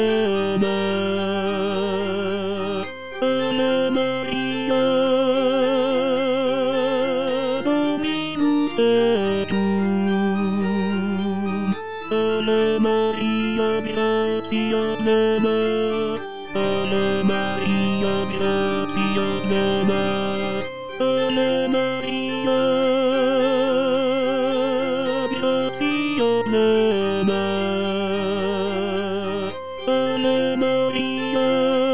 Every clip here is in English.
Maria, Dominus tecum. Ave Maria, gratia plena. Ave Maria, gratia plena. Ave Maria, gratia plena. Ave Maria,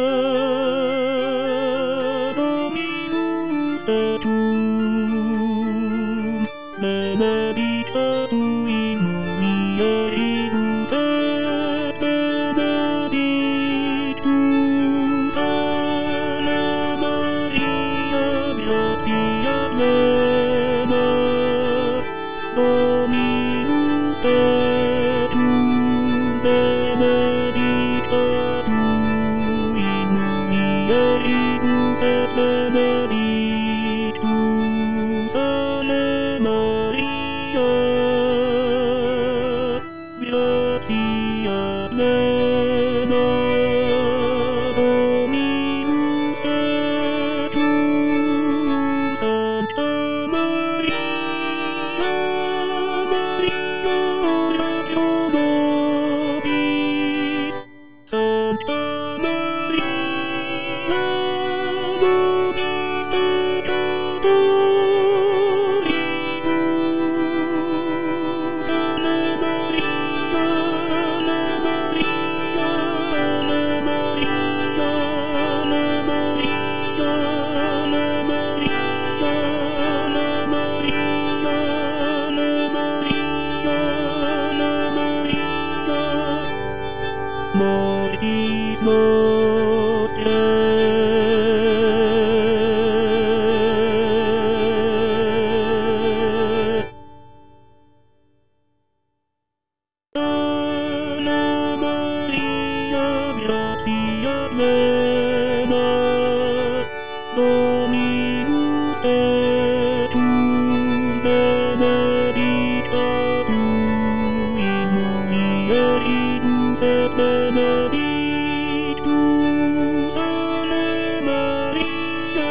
Dominus tecum. Benedicta tu in mulieribus et benedictus Ave Maria, gratia plena. Dominus tecum, benedicta tu in mulieribus et benedictus Ave Maria, gratia plena. Dominus tecum, Sancta Maria, Maria ora pro nobis. Sancta Maria, nobis peccatoribus. Ave Maria, Ave Maria, Ave Maria, Ave Maria, Ave Maria, Ave Maria, Ave Maria, Ave Maria. Mortis nostrae. Ave Maria, gratia plena. Dominus tecum, benedicta tu in mulieribus et benedictus Ave Maria,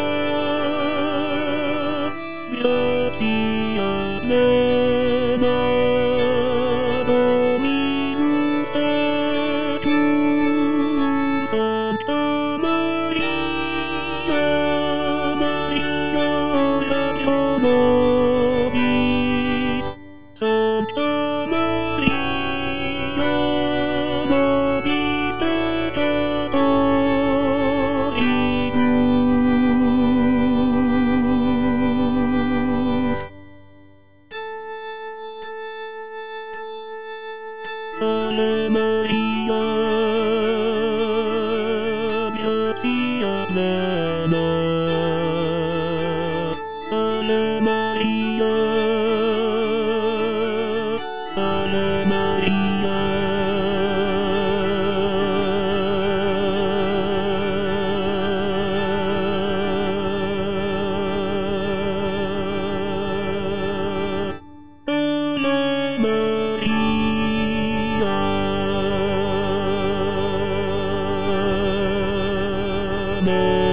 gratia plena. Dominus tecum, Sancta Maria, Maria ora pro nobis. Sancta Maria, nobis peccatoribus. Ave Maria, gratia plena. Ave Maria, Ave Maria, Ave Maria, Amen.